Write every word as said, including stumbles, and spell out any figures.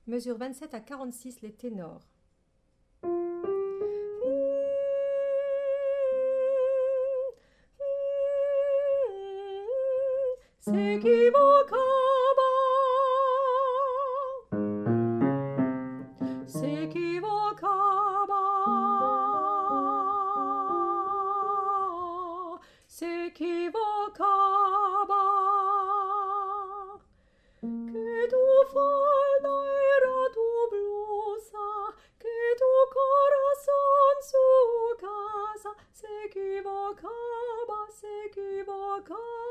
Mesure vingt-sept à quarante-six les ténors. S'équivocaba, s'équivocaba, s'équivocaba, que tu falda era tu blusa, que tu corazón su casa, s'equivocaba, s'equivocaba.